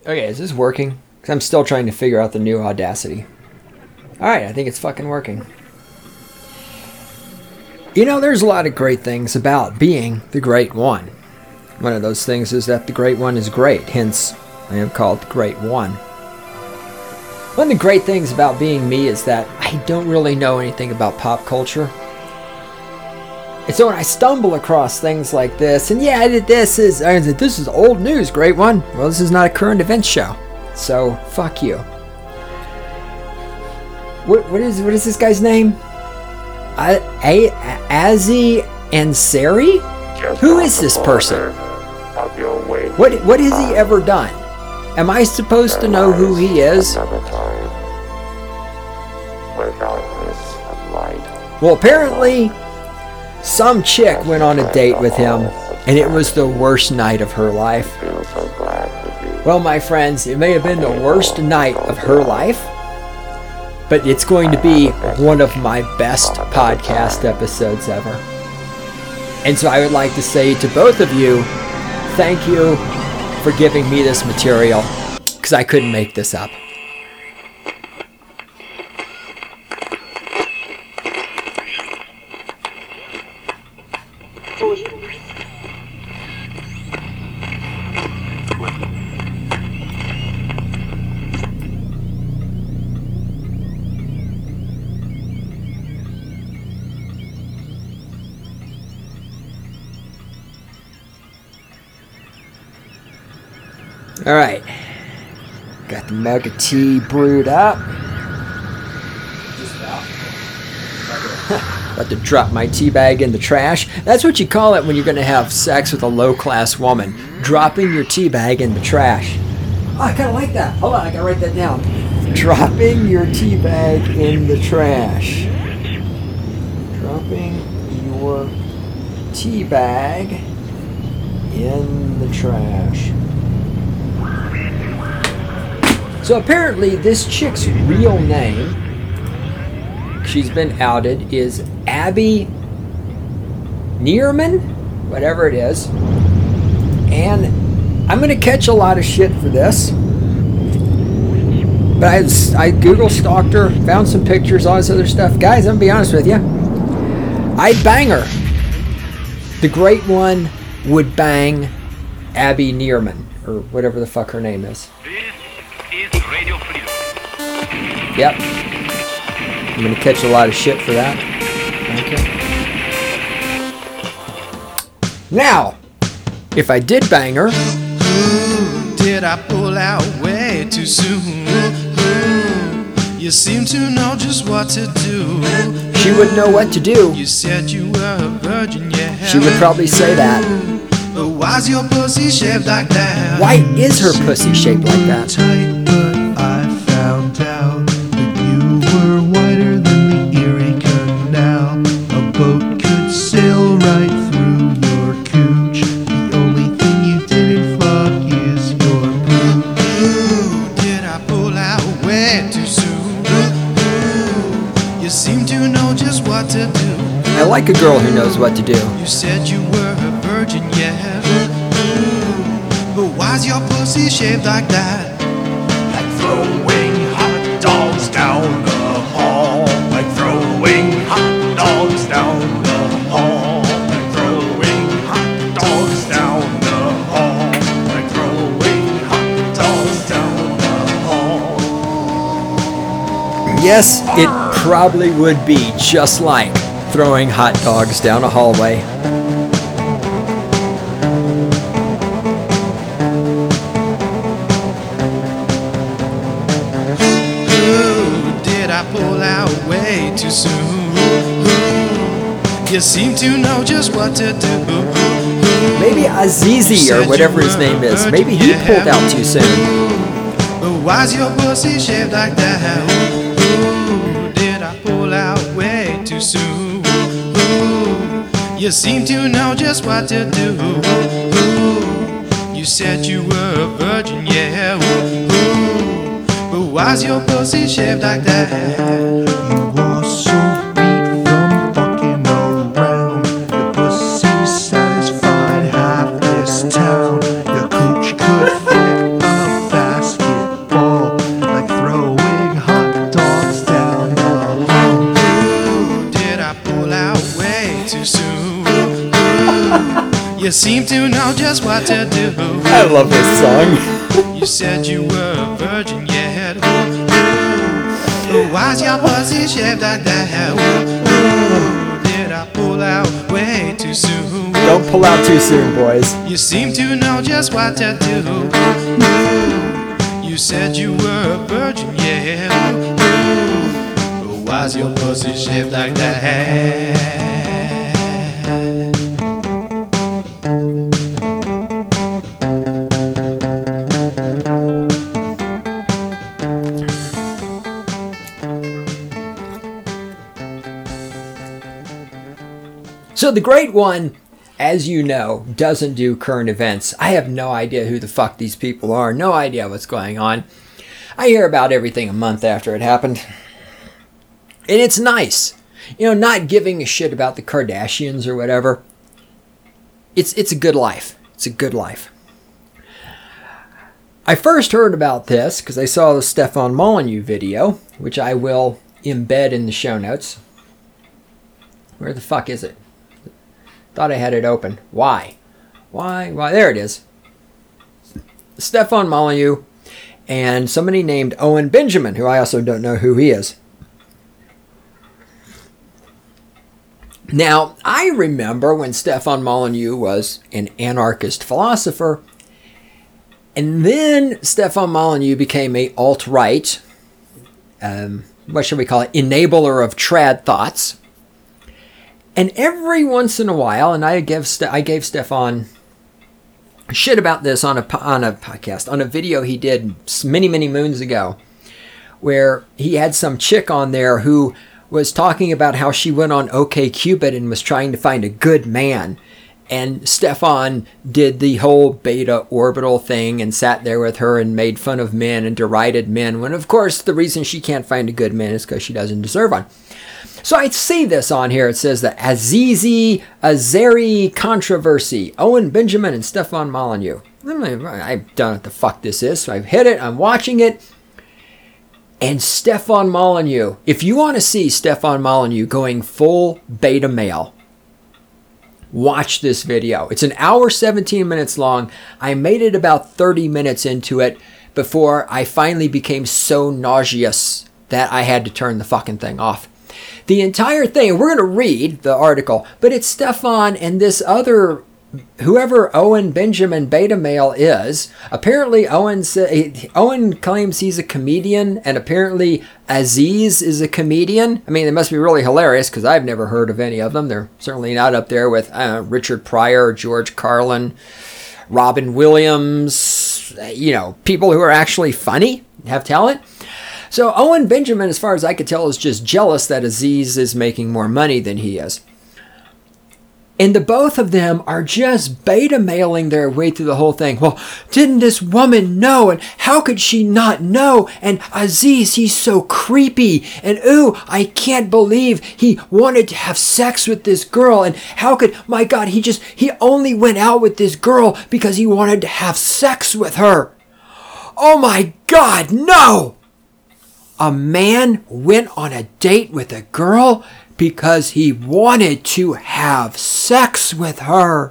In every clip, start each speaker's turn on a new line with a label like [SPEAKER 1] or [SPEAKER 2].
[SPEAKER 1] Okay, is this working? Because I'm still trying to figure out the new Audacity. Alright, I think it's fucking working. You know, there's a lot of great things about being the Great One. One of those things is that the Great One is great, hence I am called the Great One. One of the great things about being me is that I don't really know anything about pop culture. And so when I stumble across things like this, and yeah, this is old news, Great One. Well, this is not a current events show, so fuck you. What is this guy's name? Azi Ansari? Who is this person? What has he ever done? Am I supposed to know who he is? Well, apparently, some chick went on a date with him, and it was the worst night of her life. Well, my friends, it may have been the worst night of her life, but it's going to be one of my best podcast episodes ever. And so I would like to say to both of you, thank you for giving me this material, because I couldn't make this up. All right, got the mug of tea brewed up. About to drop my tea bag in the trash. That's what you call it when you're going to have sex with a low-class woman. Dropping your tea bag in the trash. Oh, I kind of like that. Hold on, I got to write that down. Dropping your tea bag in the trash. Dropping your tea bag in the trash. So apparently this chick's real name, she's been outed, is Abby Neerman, whatever it is. And I'm going to catch a lot of shit for this. But I Google stalked her, found some pictures, all this other stuff. Guys, I'm going to be honest with you. I'd bang her. The Great One would bang Abby Neerman, or whatever the fuck her name is.
[SPEAKER 2] Radio Freedom.
[SPEAKER 1] Yep. I'm going to catch a lot of shit for that. Okay. Now, if I did bang her...
[SPEAKER 3] Did I pull out way too soon? You seem to know just what to do.
[SPEAKER 1] She would know what to do.
[SPEAKER 3] You said you were a virgin, yeah.
[SPEAKER 1] She would probably say that.
[SPEAKER 3] But why's your pussy shaped like that?
[SPEAKER 1] Why is her pussy shaped like that?
[SPEAKER 3] Tight, but I found out that you were wider than the Erie Canal. A boat could sail right through your cooch. The only thing you didn't fuck is your poo. Did I pull out way too soon? You seem to know just what to do.
[SPEAKER 1] I like a girl who knows what to do.
[SPEAKER 3] You said you were a virgin, yeah. But why's your pussy shaped like that? Like throwing hot dogs down the hall. Like throwing hot dogs down the hall. Like throwing hot dogs down the hall. Like throwing hot dogs down the hall.
[SPEAKER 1] Yes, it probably would be just like throwing hot dogs down a hallway.
[SPEAKER 3] Pull out way too soon. You seem to know just what to do.
[SPEAKER 1] Maybe Azizi or whatever his name is. Maybe he pulled out too soon.
[SPEAKER 3] But why's your pussy shaped like that? Did I pull out way too soon? You seem to know just what to do. You said you were a virgin, yeah. But why's your pussy shaped like that? You are so beat from fucking around. Your pussy satisfied half this town. Your cooch could fit a fast You seem to know just what to do.
[SPEAKER 1] I love this song.
[SPEAKER 3] You said you were a virgin yet. Why's your pussy shaped like that? Did I pull out way too soon?
[SPEAKER 1] Don't pull out too soon, boys.
[SPEAKER 3] You seem to know just what to do. You said you were a virgin, yeah. Why's your pussy shaped like that?
[SPEAKER 1] So the Great One, as you know, doesn't do current events. I have no idea who the fuck these people are. No idea what's going on. I hear about everything a month after it happened. And it's nice. You know, not giving a shit about the Kardashians or whatever. It's a good life. It's a good life. I first heard about this because I saw the Stefan Molyneux video, which I will embed in the show notes. Where the fuck is it? Thought I had it open. Why? There it is. Stefan Molyneux and somebody named Owen Benjamin, who I also don't know who he is. Now, I remember when Stefan Molyneux was an anarchist philosopher, and then Stefan Molyneux became a alt-right, what should we call it, enabler of trad thoughts. And every once in a while, and I gave Stefan shit about this on a podcast, on a video he did many, many moons ago, where he had some chick on there who was talking about how she went on OkCupid and was trying to find a good man. And Stefan did the whole beta orbital thing and sat there with her and made fun of men and derided men, when of course the reason she can't find a good man is because she doesn't deserve one. So I see this on here. It says the Azizi Azeri controversy. Owen Benjamin and Stefan Molyneux. I don't know what the fuck this is. So I've hit it. I'm watching it. And Stefan Molyneux. If you want to see Stefan Molyneux going full beta male, watch this video. It's an hour, 17 minutes long. I made it about 30 minutes into it before I finally became so nauseous that I had to turn the fucking thing off. The entire thing, we're going to read the article, but it's Stefan and this other, whoever Owen Benjamin beta male is. Apparently Owen claims he's a comedian, and apparently Aziz is a comedian. I mean, they must be really hilarious because I've never heard of any of them. They're certainly not up there with Richard Pryor, George Carlin, Robin Williams, you know, people who are actually funny, have talent. So Owen Benjamin, as far as I could tell, is just jealous that Aziz is making more money than he is. And the both of them are just beta mailing their way through the whole thing. Well, didn't this woman know? And how could she not know? And Aziz, he's so creepy. And ooh, I can't believe he wanted to have sex with this girl. And how could, my God, he only went out with this girl because he wanted to have sex with her. Oh my God, no! A man went on a date with a girl because he wanted to have sex with her.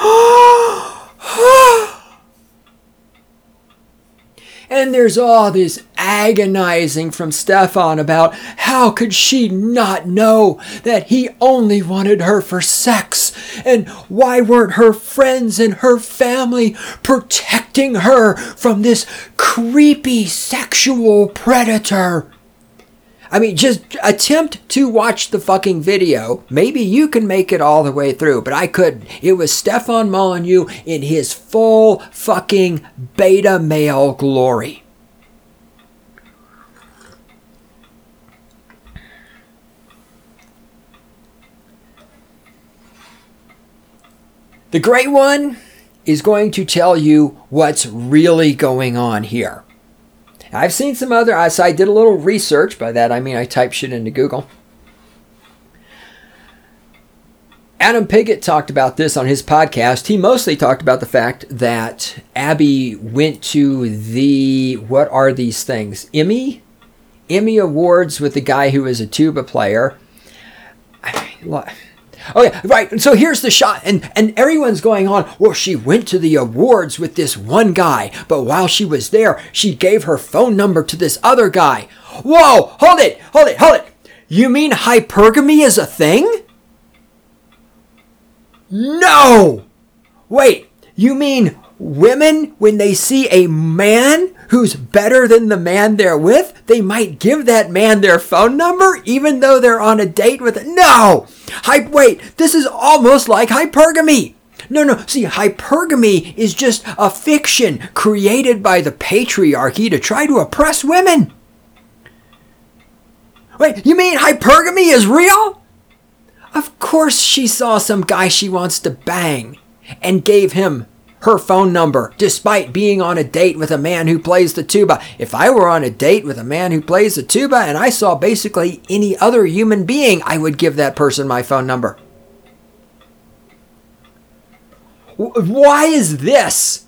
[SPEAKER 1] And there's all this agonizing from Stefan about how could she not know that he only wanted her for sex? And why weren't her friends and her family protecting her from this creepy sexual predator? I mean, just attempt to watch the fucking video. Maybe you can make it all the way through, but I couldn't. It was Stefan Molyneux in his full fucking beta male glory. The Great One is going to tell you what's really going on here. I've seen some other, I did a little research. By that I mean I typed shit into Google. Adam Piggott talked about this on his podcast. He mostly talked about the fact that Abby went to the, what are these things? Emmy Awards with the guy who is a tuba player. Okay, right. So here's the shot, and everyone's going on. Well, she went to the awards with this one guy, but while she was there, she gave her phone number to this other guy. Whoa! Hold it! You mean hypergamy is a thing? No! Wait, you mean women, when they see a man who's better than the man they're with, they might give that man their phone number even though they're on a date with it? No! Wait, this is almost like hypergamy. No. See, hypergamy is just a fiction created by the patriarchy to try to oppress women. Wait, you mean hypergamy is real? Of course she saw some guy she wants to bang and gave him her phone number despite being on a date with a man who plays the tuba. If I were on a date with a man who plays the tuba and I saw basically any other human being, I would give that person my phone number. Why is this?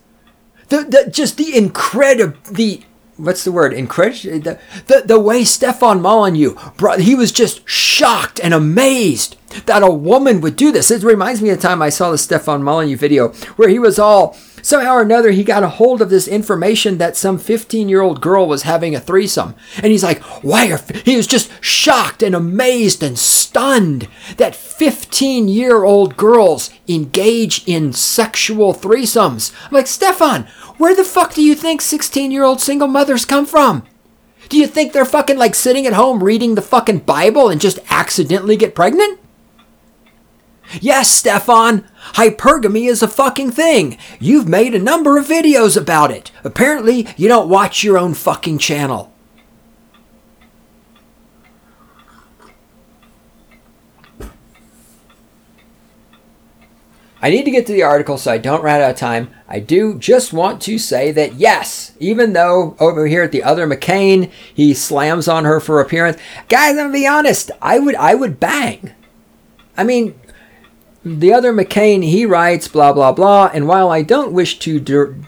[SPEAKER 1] What's the word? The way Stefan Molyneux, he was just shocked and amazed that a woman would do this. It reminds me of the time I saw the Stefan Molyneux video where he was somehow or another, he got a hold of this information that some 15-year-old girl was having a threesome. And he's like, he was just shocked and amazed and stunned that 15-year-old girls engage in sexual threesomes. I'm like, Stefan, where the fuck do you think 16-year-old single mothers come from? Do you think they're fucking like sitting at home reading the fucking Bible and just accidentally get pregnant? Yes, Stefan, hypergamy is a fucking thing. You've made a number of videos about it. Apparently, you don't watch your own fucking channel. I need to get to the article so I don't run out of time. I do just want to say that yes, even though over here at the other McCain, he slams on her for appearance. Guys, I'm gonna be honest, I would bang. I mean, the other McCain, he writes blah, blah, blah. And while I don't wish to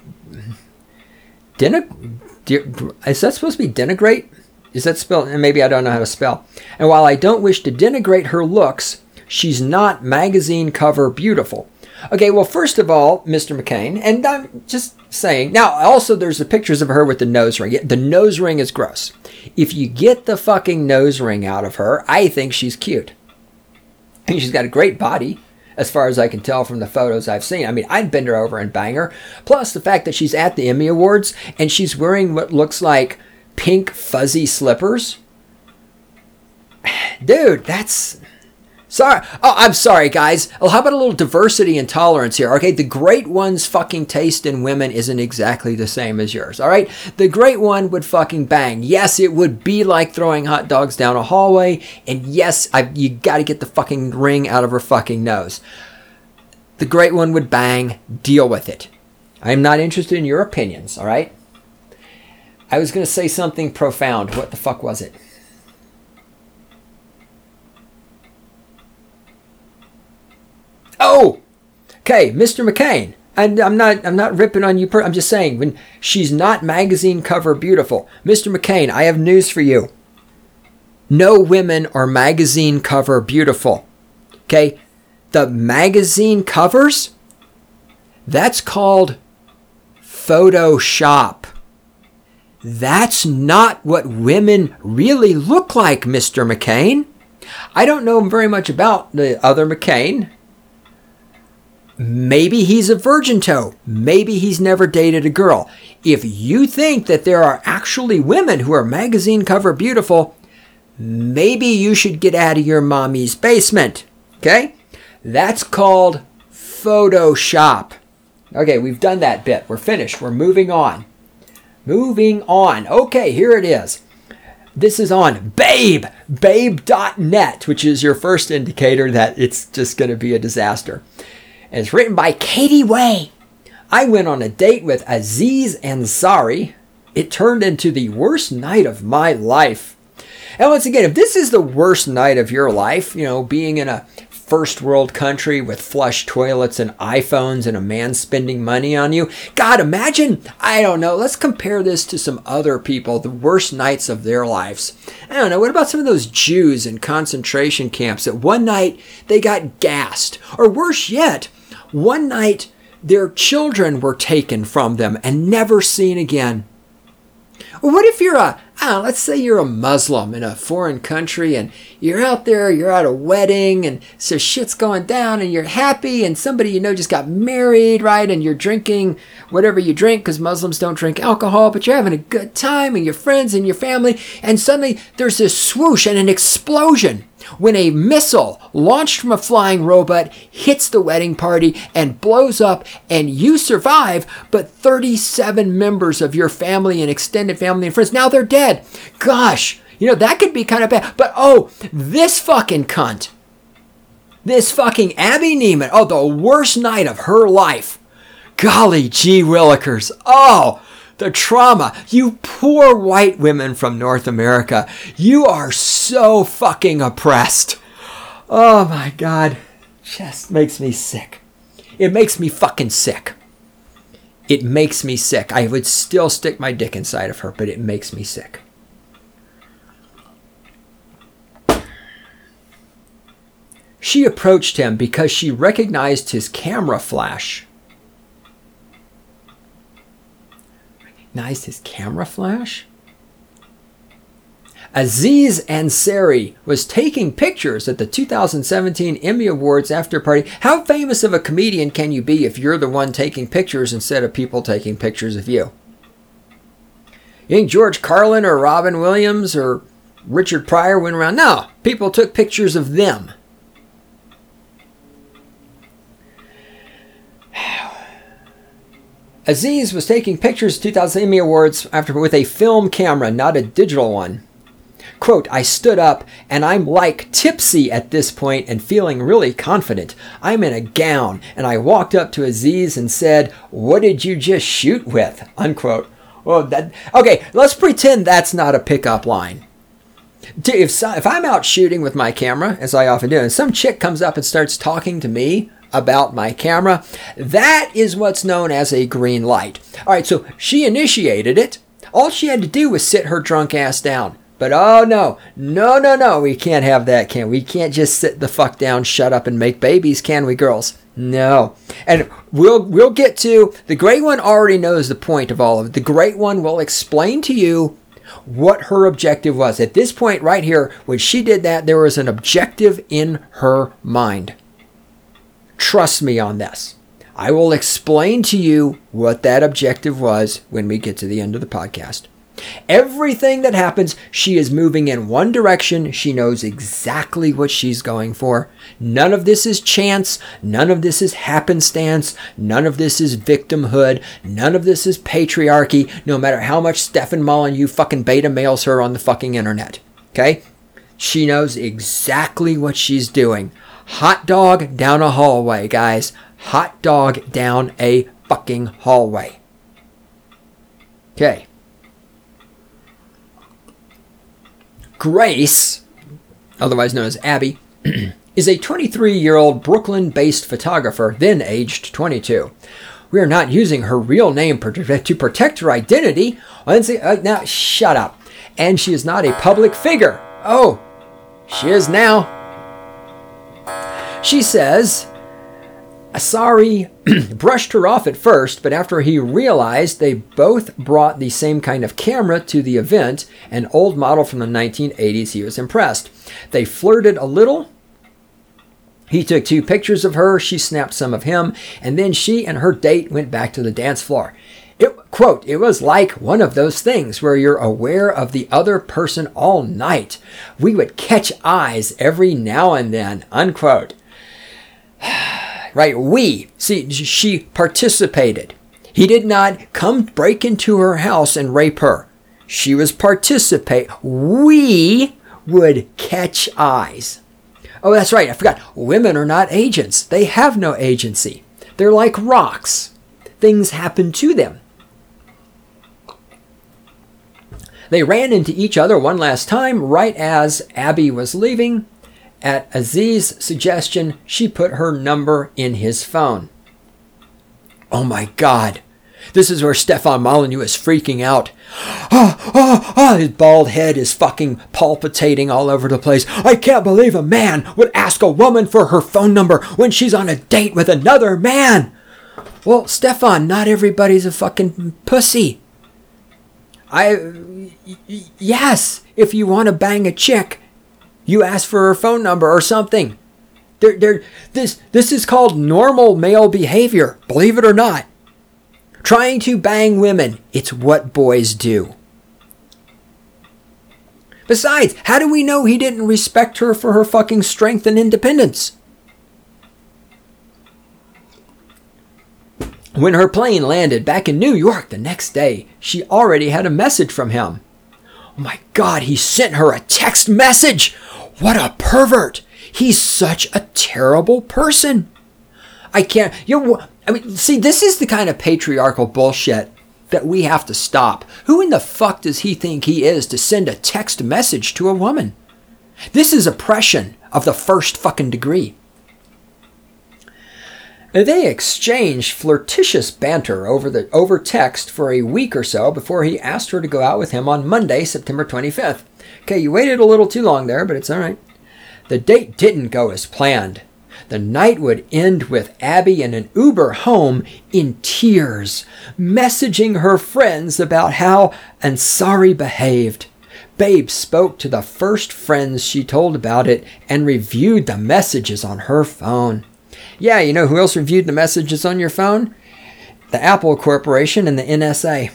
[SPEAKER 1] is that supposed to be denigrate? Is that spelled? And maybe I don't know how to spell. And while I don't wish to denigrate her looks, she's not magazine cover beautiful. Okay, well, first of all, Mr. McCain, and I'm just saying, now, also there's the pictures of her with the nose ring. The nose ring is gross. If you get the fucking nose ring out of her, I think she's cute. And she's got a great body, as far as I can tell from the photos I've seen. I mean, I'd bend her over and bang her. Plus the fact that she's at the Emmy Awards, and she's wearing what looks like pink fuzzy slippers. Dude, that's... Sorry. Oh, I'm sorry, guys. Oh, how about a little diversity and tolerance here? Okay, the great one's fucking taste in women isn't exactly the same as yours, all right? The great one would fucking bang. Yes, it would be like throwing hot dogs down a hallway, and yes, you gotta get the fucking ring out of her fucking nose. The great one would bang. Deal with it. I'm not interested in your opinions, all right? I was gonna say something profound. What the fuck was it? Oh, okay, Mr. McCain. And I'm not ripping on you. I'm just saying, when she's not magazine cover beautiful, Mr. McCain, I have news for you. No women are magazine cover beautiful. Okay, the magazine covers, that's called Photoshop. That's not what women really look like, Mr. McCain. I don't know very much about the other McCain. Maybe he's a virgin toe. Maybe he's never dated a girl. If you think that there are actually women who are magazine cover beautiful, maybe you should get out of your mommy's basement. Okay? That's called Photoshop. Okay, we've done that bit. We're finished. We're moving on. Moving on. Okay, here it is. This is on babe.net, which is your first indicator that it's just going to be a disaster. And it's written by Katie Way. I went on a date with Aziz Ansari. It turned into the worst night of my life. And once again, if this is the worst night of your life, being in a first world country with flush toilets and iPhones and a man spending money on you. God, imagine, I don't know, let's compare this to some other people, the worst nights of their lives. I don't know, what about some of those Jews in concentration camps that one night they got gassed? Or worse yet, one night their children were taken from them and never seen again. Or what if you're let's say you're a Muslim in a foreign country and you're out there, you're at a wedding and so shit's going down and you're happy and somebody you know just got married, right? And you're drinking whatever you drink because Muslims don't drink alcohol, but you're having a good time and your friends and your family, and suddenly there's this swoosh and an explosion when a missile launched from a flying robot hits the wedding party and blows up, and you survive, but 37 members of your family and extended family and friends, now they're dead. Gosh, you know, that could be kind of bad. But oh, this fucking cunt, this fucking Abby Neiman, oh, the worst night of her life. Golly gee willikers. Oh, the trauma. You poor white women from North America. You are so fucking oppressed. Oh my God. Just makes me sick. It makes me fucking sick. It makes me sick. I would still stick my dick inside of her, but it makes me sick. She approached him because she recognized his camera flash. Recognized his camera flash? Aziz Ansari was taking pictures at the 2017 Emmy Awards after party. How famous of a comedian can you be if you're the one taking pictures instead of people taking pictures of you? You think George Carlin or Robin Williams or Richard Pryor went around? No, people took pictures of them. Aziz was taking pictures of 2000 Emmy Awards after with a film camera, not a digital one. Quote, I stood up and I'm like tipsy at this point and feeling really confident. I'm in a gown and I walked up to Aziz and said, what did you just shoot with? Unquote. Well, okay, let's pretend that's not a pickup line. If I'm out shooting with my camera, as I often do, and some chick comes up and starts talking to me about my camera, that is what's known as a green light. All right, so she initiated it. All she had to do was sit her drunk ass down. But oh no, we can't have that, can we? We can't just sit the fuck down, shut up, and make babies, can we, girls? No. And we'll get to, the Great One already knows the point of all of it. The Great One will explain to you what her objective was. At this point right here, when she did that, there was an objective in her mind. Trust me on this. I will explain to you what that objective was when we get to the end of the podcast. Everything that happens, she is moving in one direction. She knows exactly what she's going for. None of this is chance. None of this is happenstance. None of this is victimhood. None of this is patriarchy, no matter how much Stefan Molyneux fucking beta mails her on the fucking internet. Okay? She knows exactly what she's doing. Hot dog down a hallway, guys. Hot dog down a fucking hallway. Okay. Grace, otherwise known as Abby, is a 23-year-old Brooklyn-based photographer, then aged 22. We are not using her real name to protect her identity. Now, shut up. And she is not a public figure. Oh, she is now. She says, Asari brushed her off at first, but after he realized they both brought the same kind of camera to the event, an old model from the 1980s, he was impressed. They flirted a little. He took 2 pictures of her, she snapped some of him, and then she and her date went back to the dance floor. Quote, it was like one of those things where you're aware of the other person all night. We would catch eyes every now and then, unquote. Right, she participated. He did not come break into her house and rape her. She was participate. We would catch eyes. Oh, that's right, I forgot. Women are not agents. They have no agency. They're like rocks. Things happen to them. They ran into each other one last time right as Abby was leaving, At Aziz's suggestion, she put her number in his phone. Oh my God. This is where Stefan Molyneux is freaking out. His bald head is fucking palpitating all over the place. I can't believe a man would ask a woman for her phone number when she's on a date with another man. Well, Stefan, not everybody's a fucking pussy. Yes, if you want to bang a chick, you ask for her phone number or something. This is called normal male behavior, believe it or not. Trying to bang women, it's what boys do. Besides, how do we know he didn't respect her for her fucking strength and independence? When her plane landed back in New York the next day, she already had a message from him. Oh my God, he sent her a text message. What a pervert. He's such a terrible person. See, this is the kind of patriarchal bullshit that we have to stop. Who in the fuck does he think he is to send a text message to a woman? This is oppression of the first fucking degree. They exchanged flirtatious banter over text for a week or so before he asked her to go out with him on Monday, September 25th. Okay, you waited a little too long there, but it's all right. The date didn't go as planned. The night would end with Abby in an Uber home in tears, messaging her friends about how Ansari behaved. Babe spoke to the first friends she told about it and reviewed the messages on her phone. Yeah, you know who else reviewed the messages on your phone? The Apple Corporation and the NSA.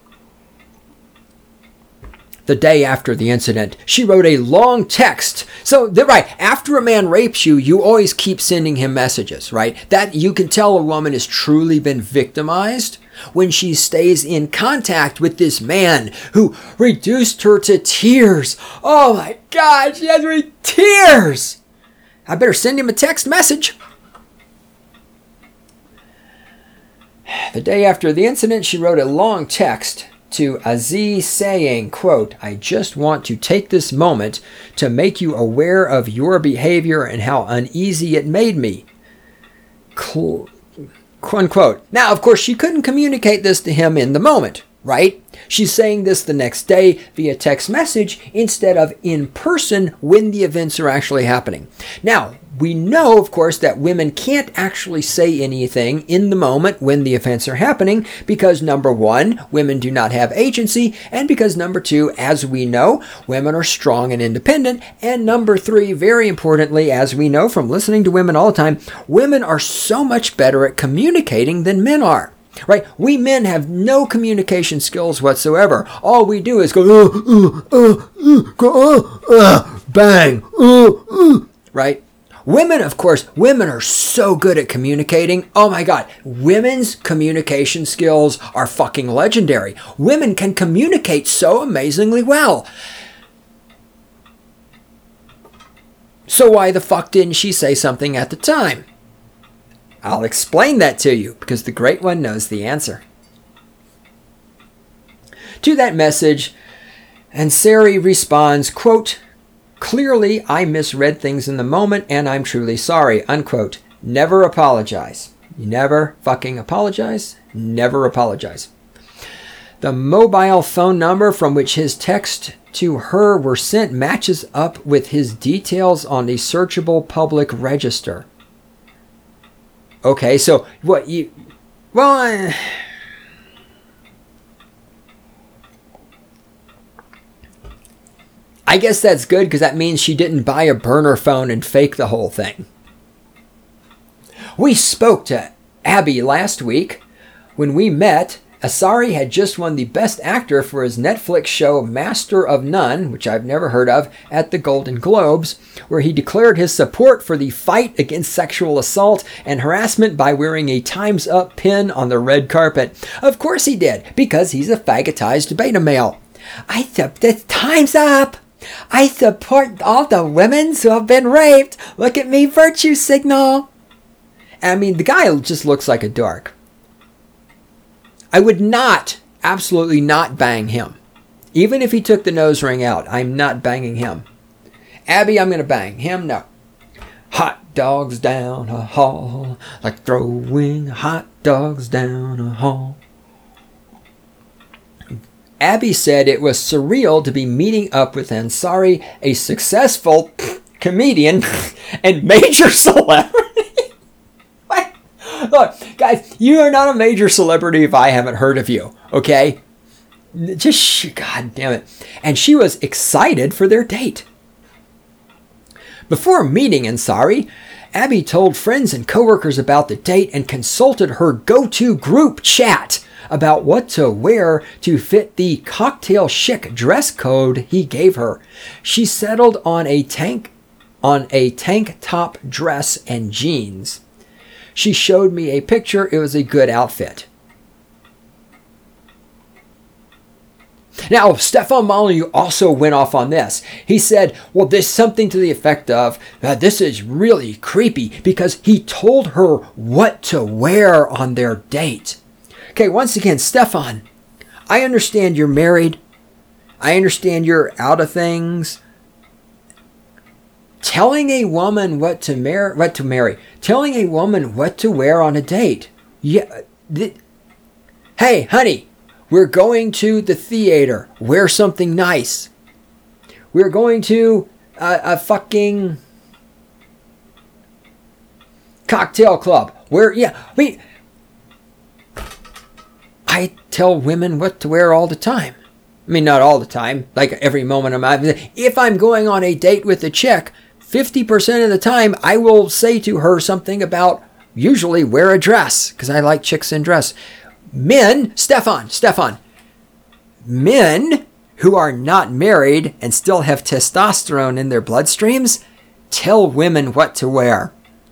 [SPEAKER 1] The day after the incident, she wrote a long text. So, right, after a man rapes you, you always keep sending him messages, right? That you can tell a woman has truly been victimized when she stays in contact with this man who reduced her to tears. Oh my God, she has me tears. I better send him a text message. The day after the incident, she wrote a long text to Aziz saying, quote, I just want to take this moment to make you aware of your behavior and how uneasy it made me. Unquote. Now, of course, she couldn't communicate this to him in the moment, right? She's saying this the next day via text message instead of in person when the events are actually happening. Now, we know, of course, that women can't actually say anything in the moment when the events are happening because, number one, women do not have agency, and because, number two, as we know, women are strong and independent, and number three, very importantly, as we know from listening to women all the time, women are so much better at communicating than men are. Right? We men have no communication skills whatsoever. All we do is go, bang, right? Women, of course, women are so good at communicating. Oh my God, women's communication skills are fucking legendary. Women can communicate so amazingly well. So why the fuck didn't she say something at the time? I'll explain that to you because the Great One knows the answer. To that message, Ansari responds, quote, clearly I misread things in the moment and I'm truly sorry, unquote. Never apologize. You never fucking apologize. Never apologize. The mobile phone number from which his text to her were sent matches up with his details on the searchable public register. Okay, so what you... Well, I guess that's good because that means she didn't buy a burner phone and fake the whole thing. We spoke to Abby last week. When we met, Ansari had just won the Best Actor for his Netflix show Master of None, which I've never heard of, at the Golden Globes, where he declared his support for the fight against sexual assault and harassment by wearing a Time's Up pin on the red carpet. Of course he did, because he's a fagotized beta male. Time's up! I support all the women who have been raped. Look at me, virtue signal. I mean, the guy just looks like a dork. I would not, absolutely not bang him. Even if he took the nose ring out, I'm not banging him. Abby, I'm going to bang. Him, no. Hot dogs down a hall, like throwing hot dogs down a hall. Abby said it was surreal to be meeting up with Ansari, a successful comedian and major celebrity. Look, guys, you are not a major celebrity if I haven't heard of you, okay? Just, God damn it. And she was excited for their date. Before meeting Ansari, Abby told friends and coworkers about the date and consulted her go-to group chat about what to wear to fit the cocktail chic dress code he gave her. She settled on a tank top dress and jeans. She showed me a picture. It was a good outfit. Now, Stefan Molyneux also went off on this. He said, well, there's something to the effect of, this is really creepy because he told her what to wear on their date. Okay, once again, Stefan, I understand you're married. I understand you're out of things. Telling a woman what to marry, telling a woman what to wear on a date. Yeah. Hey, honey, we're going to the theater. Wear something nice. We're going to a fucking cocktail club. I tell women what to wear all the time. I mean, not all the time, like every moment of my life. If I'm going on a date with a chick, 50% of the time I will say to her something about usually wear a dress because I like chicks in dress. Men, Stefan, men who are not married and still have testosterone in their bloodstreams tell women what to wear.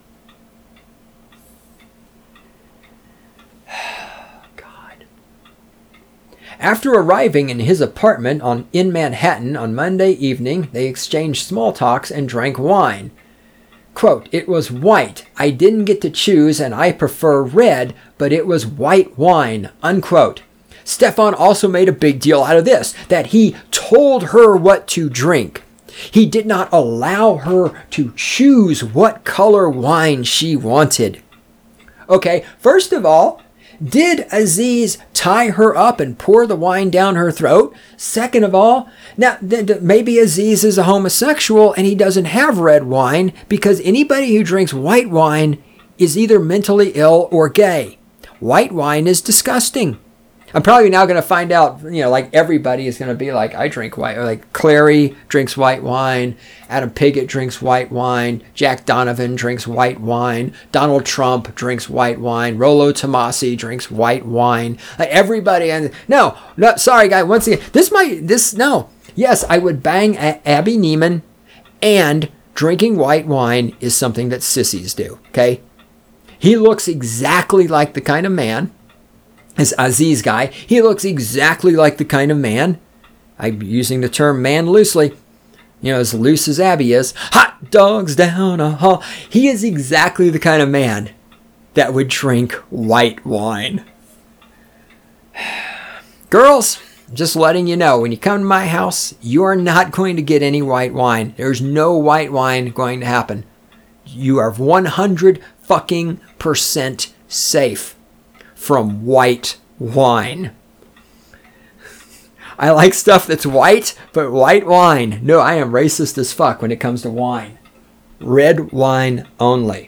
[SPEAKER 1] After arriving in his apartment in Manhattan on Monday evening, they exchanged small talks and drank wine. Quote, it was white. I didn't get to choose and I prefer red, but it was white wine, unquote. Stefan also made a big deal out of this, that he told her what to drink. He did not allow her to choose what color wine she wanted. Okay, first of all, did Aziz tie her up and pour the wine down her throat? Second of all, now maybe Aziz is a homosexual and he doesn't have red wine because anybody who drinks white wine is either mentally ill or gay. White wine is disgusting. I'm probably now going to find out, like everybody is going to be like, I drink white, or like Clary drinks white wine, Adam Piggott drinks white wine, Jack Donovan drinks white wine, Donald Trump drinks white wine, Rollo Tomassi drinks white wine. Like everybody, and no, sorry guy, once again, yes, I would bang Abby Neiman, and drinking white wine is something that sissies do, okay? He looks exactly like the kind of man, this Aziz guy, he looks exactly like the kind of man, I'm using the term man loosely, as loose as Abby is, hot dogs down a hall. He is exactly the kind of man that would drink white wine. Girls, just letting you know, when you come to my house, you are not going to get any white wine. There's no white wine going to happen. You are 100% safe from white wine. I like stuff that's white, but white wine. No, I am racist as fuck when it comes to wine. Red wine only.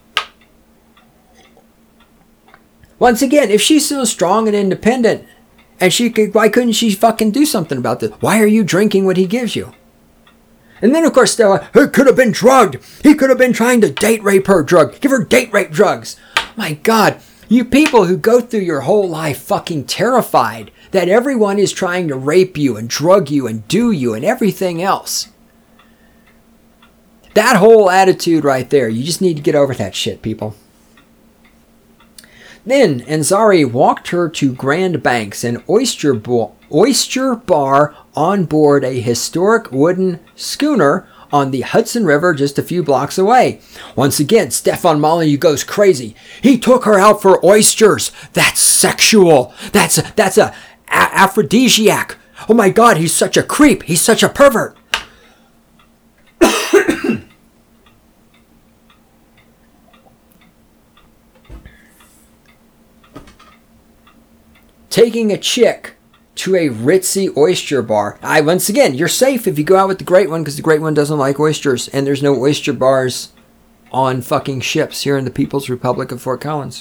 [SPEAKER 1] Once again, if she's so strong and independent, and why couldn't she fucking do something about this? Why are you drinking what he gives you? And then, of course, he could have been drugged. He could have been trying to date rape her. Give her date rape drugs. My God. You people who go through your whole life fucking terrified that everyone is trying to rape you and drug you and do you and everything else. That whole attitude right there, you just need to get over that shit, people. Then Ansari walked her to Grand Banks, an oyster bar on board a historic wooden schooner on the Hudson River just a few blocks away. Once again, Stefan Molyneux goes crazy. He took her out for oysters. That's sexual. That's a aphrodisiac. Oh my God, he's such a creep. He's such a pervert. taking a chick to a ritzy oyster bar. Once again, you're safe if you go out with the Great One, because the Great One doesn't like oysters, and there's no oyster bars on fucking ships here in the People's Republic of Fort Collins.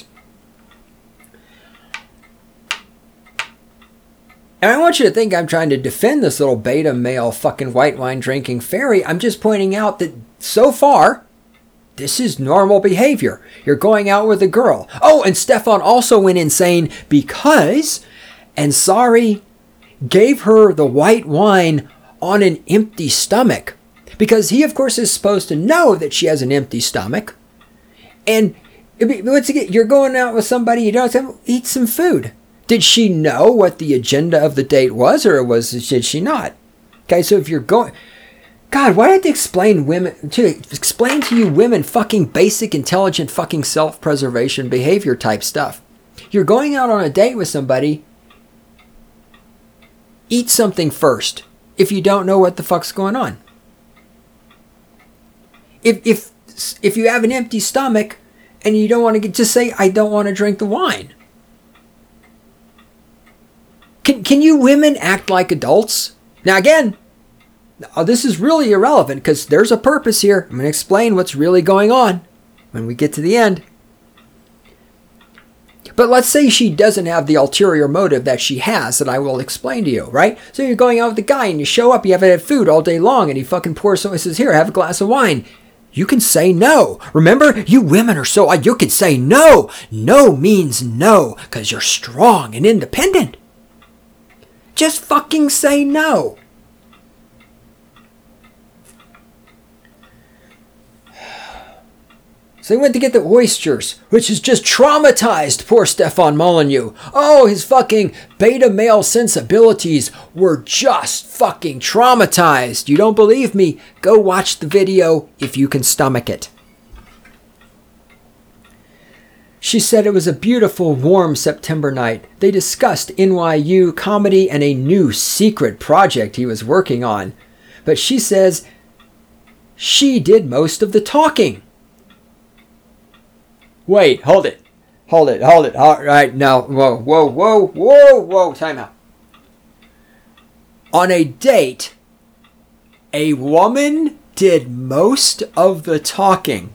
[SPEAKER 1] And I want you to think I'm trying to defend this little beta male fucking white wine drinking fairy. I'm just pointing out that so far, this is normal behavior. You're going out with a girl. Oh, and Stefan also went insane because Ansari gave her the white wine on an empty stomach. Because he, of course, is supposed to know that she has an empty stomach. And once again, you're going out with somebody, you don't have to eat some food. Did she know what the agenda of the date was, or did she not? Okay, so if you're going... God, why did they explain to you women fucking basic, intelligent, fucking self-preservation behavior type stuff? You're going out on a date with somebody, eat something first if you don't know what the fuck's going on. If you have an empty stomach and you don't want to just say, I don't want to drink the wine. Can you women act like adults? Now again, this is really irrelevant because there's a purpose here. I'm going to explain what's really going on when we get to the end. But let's say she doesn't have the ulterior motive that she has that I will explain to you, right? So you're going out with a guy and you show up, you haven't had food all day long, and he fucking pours something and says, here, have a glass of wine. You can say no. Remember, you women are so odd. You can say no. No means no because you're strong and independent. Just fucking say no. So they went to get the oysters, which has just traumatized poor Stefan Molyneux. Oh, his fucking beta male sensibilities were just fucking traumatized. You don't believe me? Go watch the video if you can stomach it. She said it was a beautiful, warm September night. They discussed NYU comedy and a new secret project he was working on. But she says she did most of the talking. Wait, hold it. All right, now, whoa, time out. On a date, a woman did most of the talking.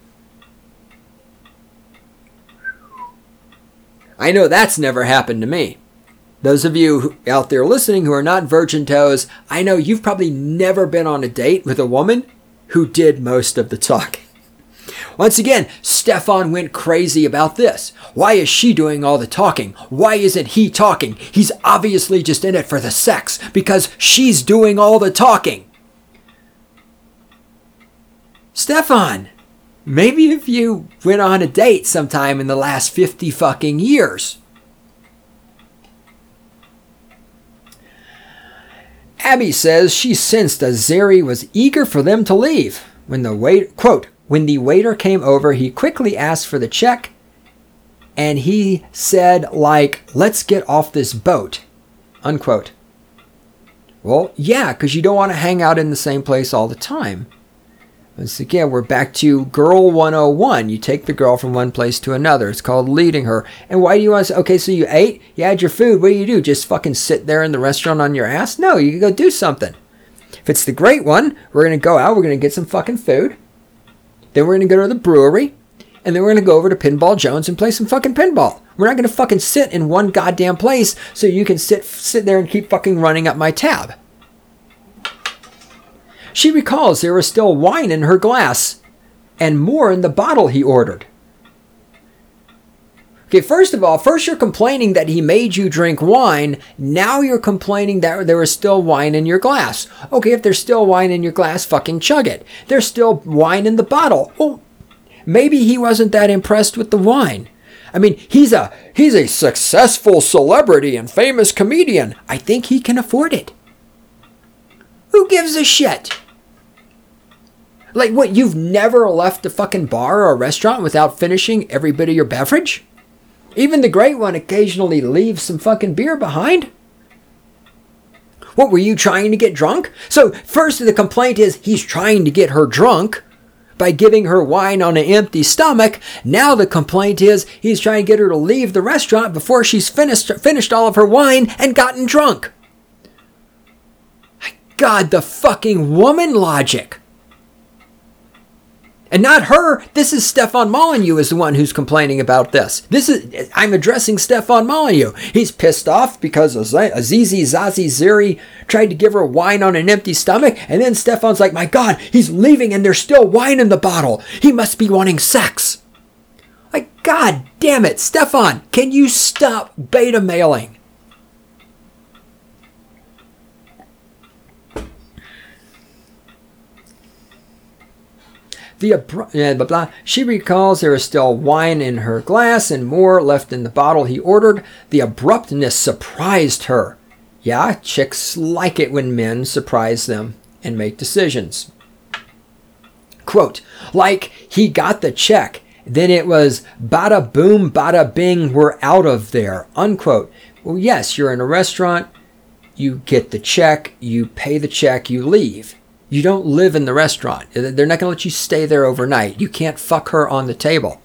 [SPEAKER 1] I know that's never happened to me. Those of you out there listening who are not virgin toes, I know you've probably never been on a date with a woman who did most of the talking. Once again, Stefan went crazy about this. Why is she doing all the talking? Why isn't he talking? He's obviously just in it for the sex because she's doing all the talking. Stefan, maybe if you went on a date sometime in the last 50 fucking years. Abby says she sensed Azeri was eager for them to leave. When the waiter came over, he quickly asked for the check, and he said, let's get off this boat, unquote. Well, yeah, because you don't want to hang out in the same place all the time. Once again, we're back to Girl 101. You take the girl from one place to another. It's called leading her. And why do you want to say, okay, so you ate, you had your food, what do? Just fucking sit there in the restaurant on your ass? No, you can go do something. If it's the Great One, we're going to go out, we're going to get some fucking food. Then we're going to go to the brewery. And then we're going to go over to Pinball Jones and play some fucking pinball. We're not going to fucking sit in one goddamn place so you can sit there and keep fucking running up my tab. She recalls there was still wine in her glass and more in the bottle he ordered. Okay, first you're complaining that he made you drink wine. Now you're complaining that there was still wine in your glass. Okay, if there's still wine in your glass, fucking chug it. There's still wine in the bottle. Well, maybe he wasn't that impressed with the wine. I mean, he's a successful celebrity and famous comedian. I think he can afford it. Who gives a shit? Like, what, you've never left a fucking bar or a restaurant without finishing every bit of your beverage? Even the Great One occasionally leaves some fucking beer behind. What, were you trying to get drunk? So, first the complaint is he's trying to get her drunk, by giving her wine on an empty stomach. Now the complaint is he's trying to get her to leave the restaurant before she's finished all of her wine and gotten drunk. God, the fucking woman logic. And not her. This is Stefan Molyneux is the one who's complaining about this. I'm addressing Stefan Molyneux. He's pissed off because Azizi Zazie Ziri tried to give her wine on an empty stomach. And then Stefan's like, my God, he's leaving and there's still wine in the bottle. He must be wanting sex. Like, God damn it, Stefan, can you stop beta mailing? She recalls there is still wine in her glass and more left in the bottle he ordered. The abruptness surprised her. Yeah, chicks like it when men surprise them and make decisions. Quote, like he got the check, then it was bada boom, bada bing, we're out of there, unquote. Well, yes, you're in a restaurant, you get the check, you pay the check, you leave. You don't live in the restaurant. They're not going to let you stay there overnight. You can't fuck her on the table.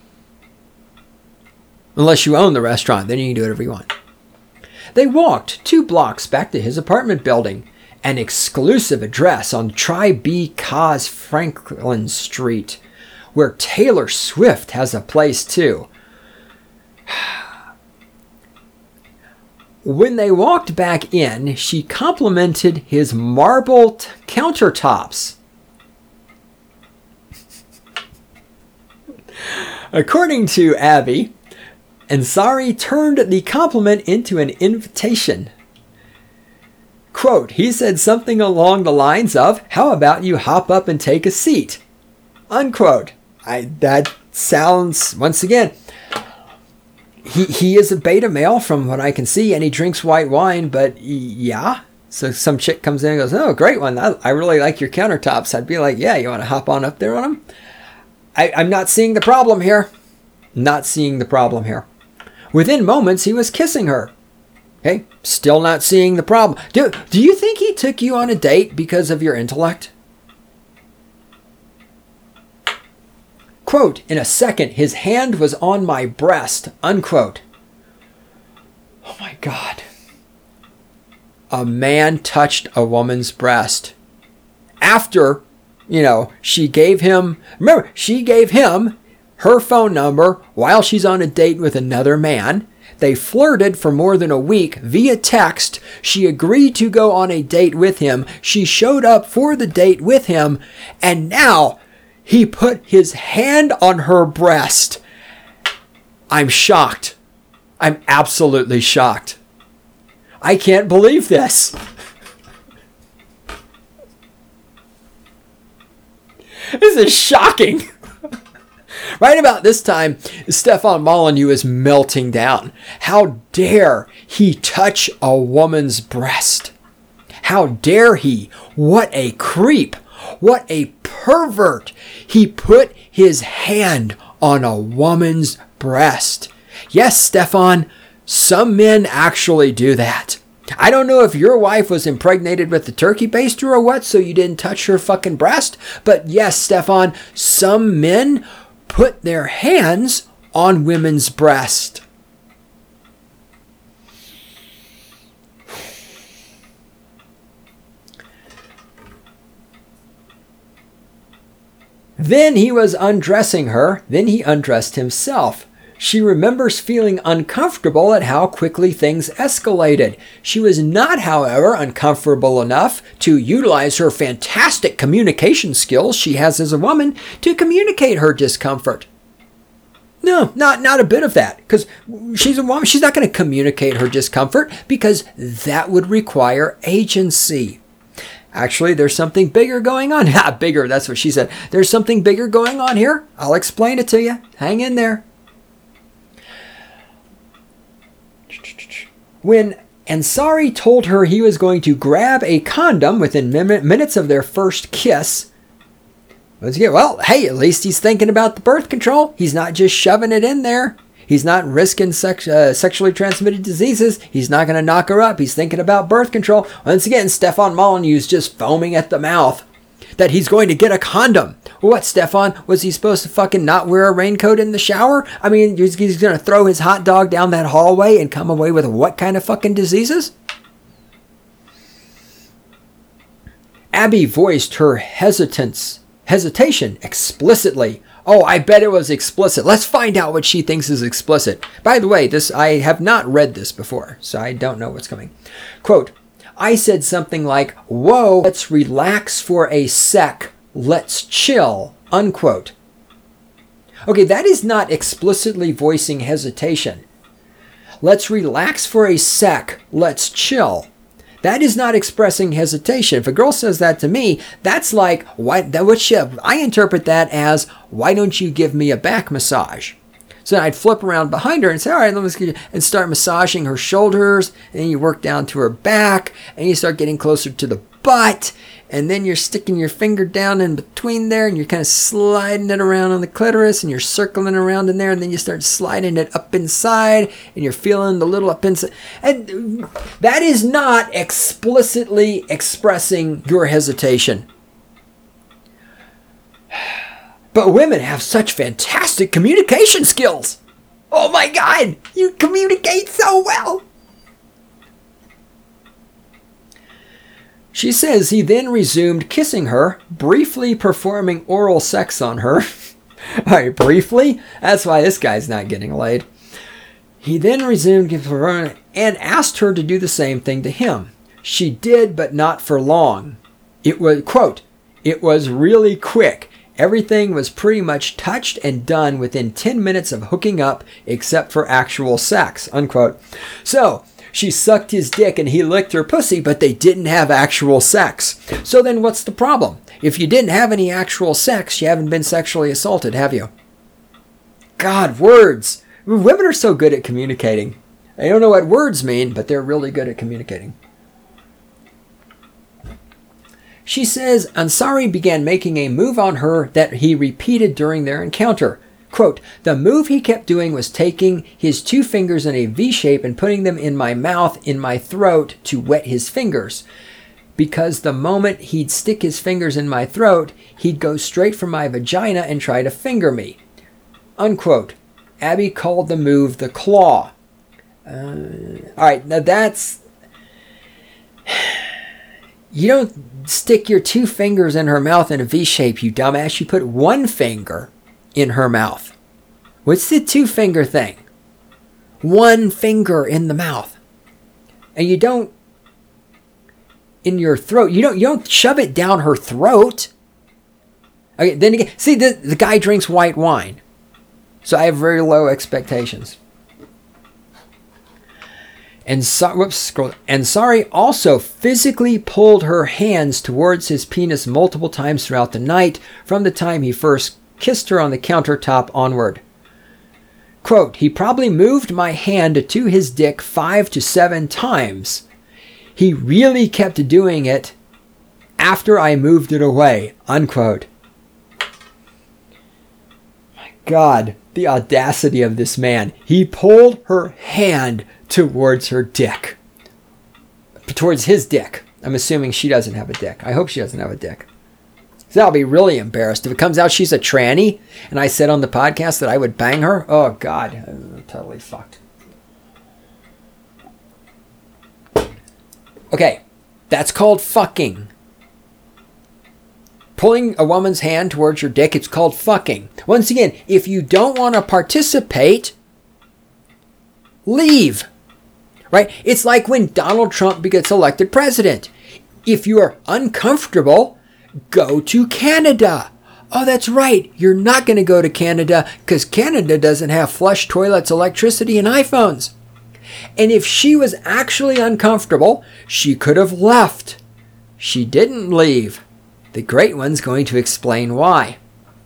[SPEAKER 1] Unless you own the restaurant. Then you can do whatever you want. They walked 2 blocks back to his apartment building, an exclusive address on Tri-B Cause Franklin Street, where Taylor Swift has a place too. When they walked back in, she complimented his marble countertops. According to Abby, Ansari turned the compliment into an invitation. Quote, he said something along the lines of, how about you hop up and take a seat? Unquote. That sounds, once again, He is a beta male from what I can see, and he drinks white wine, but yeah. So some chick comes in and goes, oh, great one. I really like your countertops. I'd be like, yeah, you want to hop on up there on them? I'm not seeing the problem here. Not seeing the problem here. Within moments, he was kissing her. Okay, still not seeing the problem. Do you think he took you on a date because of your intellect? Quote, in a second, his hand was on my breast, unquote. Oh my God. A man touched a woman's breast. After, she gave him her phone number while she's on a date with another man. They flirted for more than a week via text. She agreed to go on a date with him. She showed up for the date with him. And now he put his hand on her breast. I'm shocked. I'm absolutely shocked. I can't believe this. This is shocking. Right about this time, Stefan Molyneux is melting down. How dare he touch a woman's breast? How dare he? What a creep. What a pervert. He put his hand on a woman's breast. Yes, Stefan, some men actually do that. I don't know if your wife was impregnated with the turkey baster or what, so you didn't touch her fucking breast. But yes, Stefan, some men put their hands on women's breast. Then he was undressing her. Then he undressed himself. She remembers feeling uncomfortable at how quickly things escalated. She was not, however, uncomfortable enough to utilize her fantastic communication skills she has as a woman to communicate her discomfort. No, not a bit of that, because she's a woman. She's not going to communicate her discomfort because that would require agency. Actually, there's something bigger going on. Bigger, that's what she said. There's something bigger going on here. I'll explain it to you. Hang in there. When Ansari told her he was going to grab a condom within minutes of their first kiss, well, hey, at least he's thinking about the birth control. He's not just shoving it in there. He's not risking sexually transmitted diseases. He's not going to knock her up. He's thinking about birth control. Once again, Stefan Molyneux is just foaming at the mouth. that he's going to get a condom. What, Stefan? Was he supposed to fucking not wear a raincoat in the shower? I mean, he's going to throw his hot dog down that hallway and come away with what kind of fucking diseases? Abby voiced her hesitation explicitly. Oh, I bet it was explicit. Let's find out what she thinks is explicit. By the way, I have not read this before, so I don't know what's coming. Quote, I said something like, whoa, let's relax for a sec. Let's chill, unquote. Okay, that is not explicitly voicing hesitation. Let's relax for a sec. Let's chill. That is not expressing hesitation. If a girl says that to me, that's like, I interpret that as, why don't you give me a back massage? So then I'd flip around behind her and say, all right, let's get, and start massaging her shoulders. And then you work down to her back and you start getting closer to the butt. And then you're sticking your finger down in between there and you're kind of sliding it around on the clitoris and you're circling around in there. And then you start sliding it up inside and you're feeling the little up inside. And that is not explicitly expressing your hesitation. But women have such fantastic communication skills. Oh my God, you communicate so well. She says he then resumed kissing her, briefly performing oral sex on her. All right, briefly? That's why this guy's not getting laid. He then resumed and asked her to do the same thing to him. She did, but not for long. It was, quote, it was really quick. Everything was pretty much touched and done within 10 minutes of hooking up, except for actual sex, unquote. So, she sucked his dick and he licked her pussy, but they didn't have actual sex. So then what's the problem? If you didn't have any actual sex, you haven't been sexually assaulted, have you? God, words. Women are so good at communicating. They don't know what words mean, but they're really good at communicating. She says Ansari began making a move on her that he repeated during their encounter. Quote, the move he kept doing was taking his two fingers in a V shape and putting them in my mouth, in my throat, to wet his fingers. Because the moment he'd stick his fingers in my throat, he'd go straight for my vagina and try to finger me. Unquote. Abby called the move the claw. Alright, now that's... You don't stick your two fingers in her mouth in a V shape, you dumbass. You put one finger in her mouth. What's the two finger thing? One finger in the mouth. And you don't in your throat. You don't shove it down her throat. Okay, then again, see the guy drinks white wine. So I have very low expectations. And Ansari also physically pulled her hands towards his penis multiple times throughout the night from the time he first kissed her on the countertop onward. Quote, he probably moved my hand to his dick 5 to 7 times. He really kept doing it after I moved it away. Unquote. My God, the audacity of this man. He pulled her hand towards her dick. Towards his dick. I'm assuming she doesn't have a dick. I hope she doesn't have a dick. So I'll be really embarrassed. If it comes out she's a tranny, and I said on the podcast that I would bang her, oh God, I'm totally fucked. Okay, that's called fucking. Pulling a woman's hand towards your dick, it's called fucking. Once again, if you don't want to participate, leave. Right? It's like when Donald Trump gets elected president. If you're uncomfortable, go to Canada. Oh, that's right. You're not going to go to Canada because Canada doesn't have flush toilets, electricity, and iPhones. And if she was actually uncomfortable, she could have left. She didn't leave. The great one's going to explain why.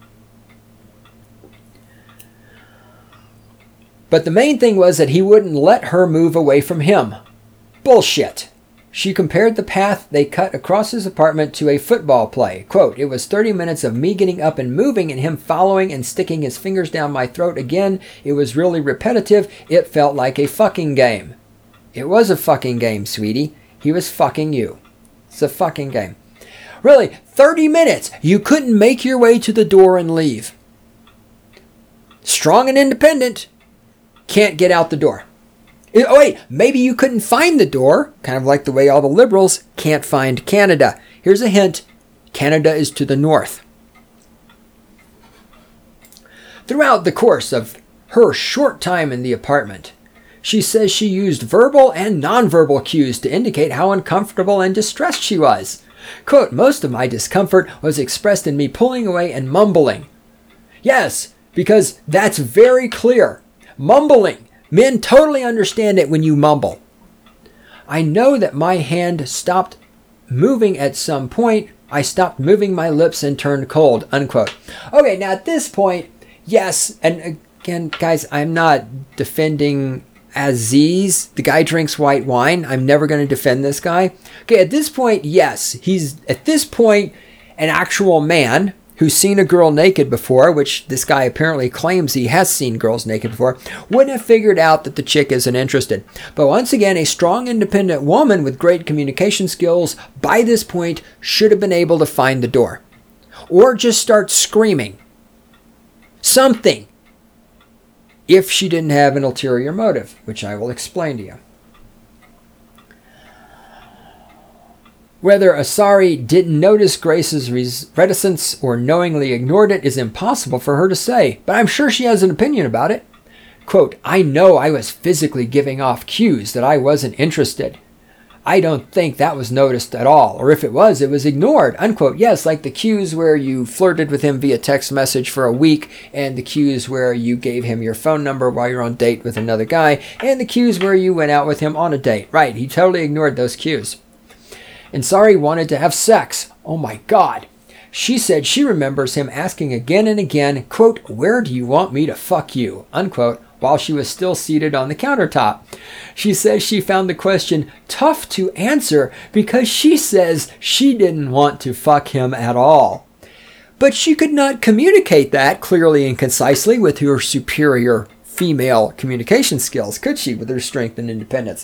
[SPEAKER 1] But the main thing was that he wouldn't let her move away from him. Bullshit. She compared the path they cut across his apartment to a football play. Quote, it was 30 minutes of me getting up and moving and him following and sticking his fingers down my throat again. It was really repetitive. It felt like a fucking game. It was a fucking game, sweetie. He was fucking you. It's a fucking game. Really, 30 minutes. You couldn't make your way to the door and leave. Strong and independent. Can't get out the door. Oh wait, maybe you couldn't find the door, kind of like the way all the liberals can't find Canada. Here's a hint. Canada is to the north. Throughout the course of her short time in the apartment, she says she used verbal and nonverbal cues to indicate how uncomfortable and distressed she was. Quote, most of my discomfort was expressed in me pulling away and mumbling. Yes, because that's very clear. Mumbling. Men totally understand it when you mumble. I know that my hand stopped moving at some point. I stopped moving my lips and turned cold, unquote. Okay, now at this point, yes, and again, guys, I'm not defending Aziz. The guy drinks white wine. I'm never going to defend this guy. Okay, at this point, yes, he's, at this point, an actual man who's seen a girl naked before, which this guy apparently claims he has seen girls naked before, wouldn't have figured out that the chick isn't interested. But once again, a strong, independent woman with great communication skills by this point should have been able to find the door. Or just start screaming. Something. If she didn't have an ulterior motive, which I will explain to you. Whether Asari didn't notice Grace's reticence or knowingly ignored it is impossible for her to say, but I'm sure she has an opinion about it. Quote, I know I was physically giving off cues that I wasn't interested. I don't think that was noticed at all, or if it was ignored, unquote. Yes, like the cues where you flirted with him via text message for a week, and the cues where you gave him your phone number while you're on a date with another guy, and the cues where you went out with him on a date. Right, he totally ignored those cues. Ansari wanted to have sex. Oh my God. She said she remembers him asking again and again, quote, where do you want me to fuck you, unquote, while she was still seated on the countertop. She says she found the question tough to answer because she says she didn't want to fuck him at all. But she could not communicate that clearly and concisely with her superior female communication skills, could she, with her strength and independence?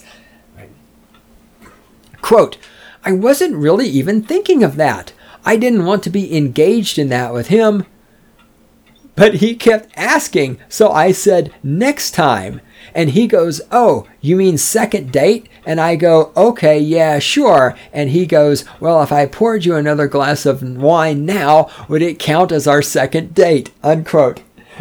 [SPEAKER 1] Quote, I wasn't really even thinking of that. I didn't want to be engaged in that with him. But he kept asking, so I said, next time. And he goes, oh, you mean second date? And I go, okay, yeah, sure. And he goes, well, if I poured you another glass of wine now, would it count as our second date? Unquote.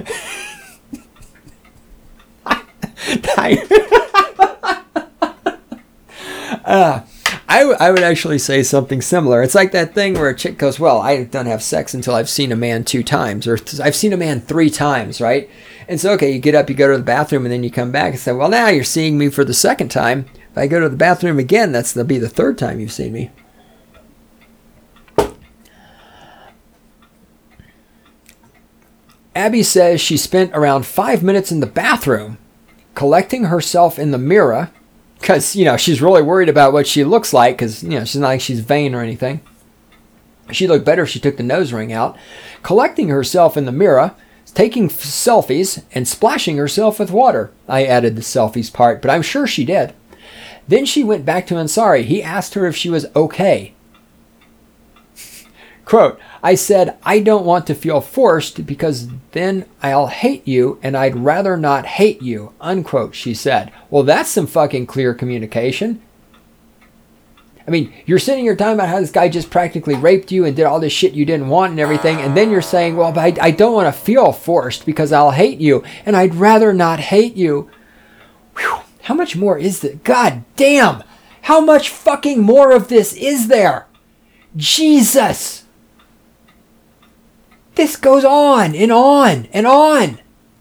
[SPEAKER 1] I would actually say something similar. It's like that thing where a chick goes, well, I don't have sex until I've seen a man 2 times, or I've seen a man 3 times, right? And so, okay, you get up, you go to the bathroom, and then you come back and say, well, now you're seeing me for the second time. If I go to the bathroom again, that'll be the 3rd time you've seen me. Abby says she spent around 5 minutes in the bathroom collecting herself in the mirror, because, she's really worried about what she looks like, because, she's not like she's vain or anything. She'd look better if she took the nose ring out. Collecting herself in the mirror, taking selfies, and splashing herself with water. I added the selfies part, but I'm sure she did. Then she went back to Ansari. He asked her if she was okay. Quote, I said, I don't want to feel forced because then I'll hate you and I'd rather not hate you, unquote, she said. Well, that's some fucking clear communication. I mean, you're sitting here talking about how this guy just practically raped you and did all this shit you didn't want and everything, and then you're saying, well, but I don't want to feel forced because I'll hate you and I'd rather not hate you. Whew, how much more is this? God damn! How much fucking more of this is there? Jesus! This goes on and on and on.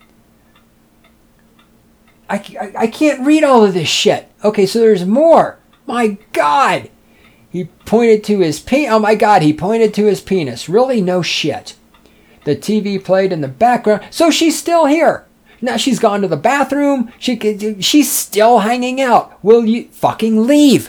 [SPEAKER 1] I can't read all of this shit. Okay, so there's more. My God. He pointed to his penis. Oh my God, he pointed to his penis. Really? No shit. The TV played in the background. So she's still here. Now she's gone to the bathroom. She's still hanging out. Will you fucking leave?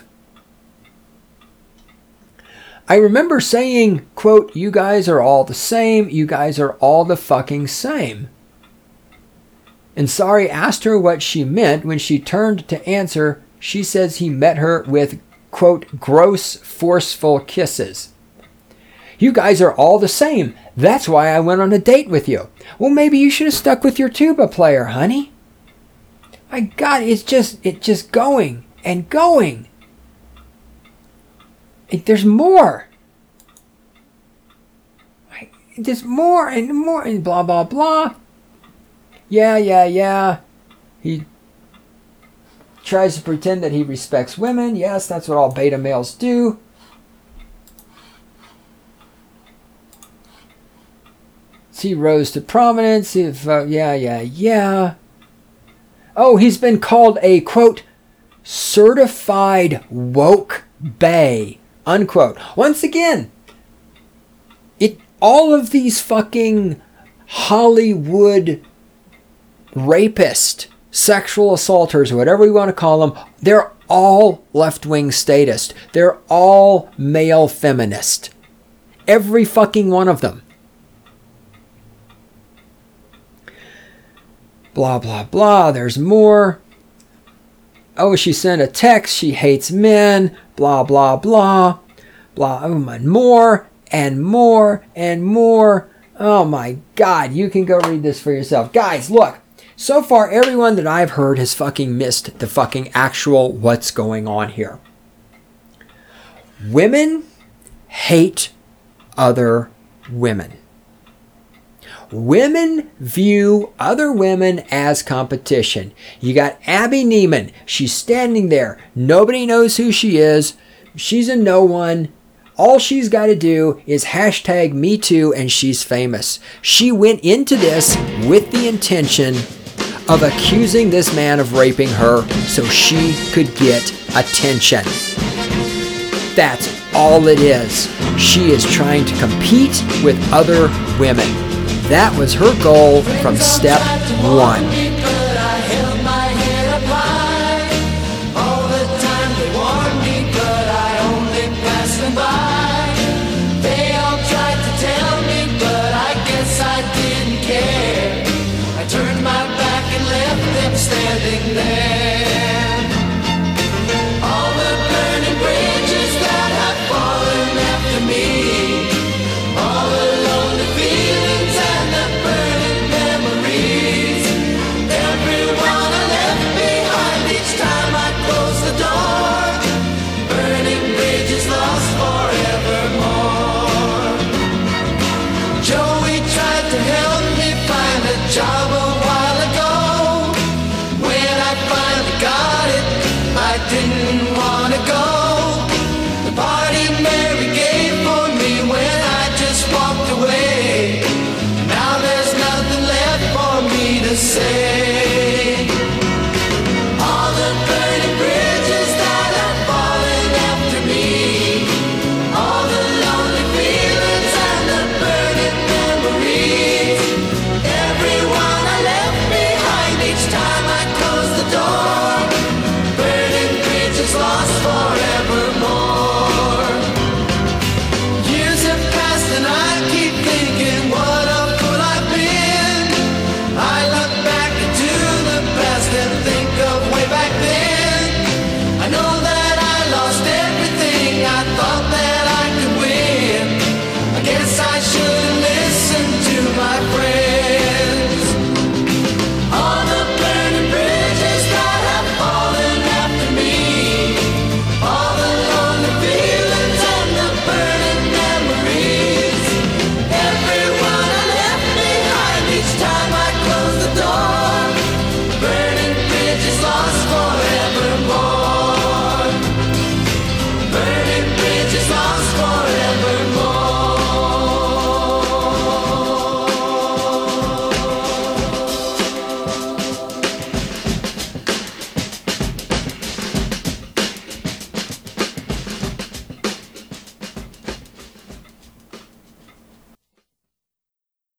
[SPEAKER 1] I remember saying, quote, you guys are all the same. You guys are all the fucking same. Ansari asked her what she meant. When she turned to answer, she says he met her with, quote, gross, forceful kisses. You guys are all the same. That's why I went on a date with you. Well, maybe you should have stuck with your tuba player, honey. My God, it's just going and going. There's more. There's more and more and blah, blah, blah. Yeah. He tries to pretend that he respects women. Yes, that's what all beta males do. He rose to prominence. Yeah. Oh, he's been called a, quote, certified woke bae, unquote. Once again, all of these fucking Hollywood rapists, sexual assaulters, or whatever we want to call them, they're all left-wing statist. They're all male feminist. Every fucking one of them. Blah, blah, blah. There's more. Oh, she sent a text. She hates men. Blah, blah, blah. Blah, and more, and more, and more. Oh my God. You can go read this for yourself. Guys, look. So far, everyone that I've heard has fucking missed the fucking actual what's going on here. Women hate other women. Women view other women as competition. You got Abby Neiman. She's standing there. Nobody knows who she is. She's a no one. All she's got to do is hashtag Me Too and she's famous. She went into this with the intention of accusing this man of raping her so she could get attention. That's all it is. She is trying to compete with other women. That was her goal from step one.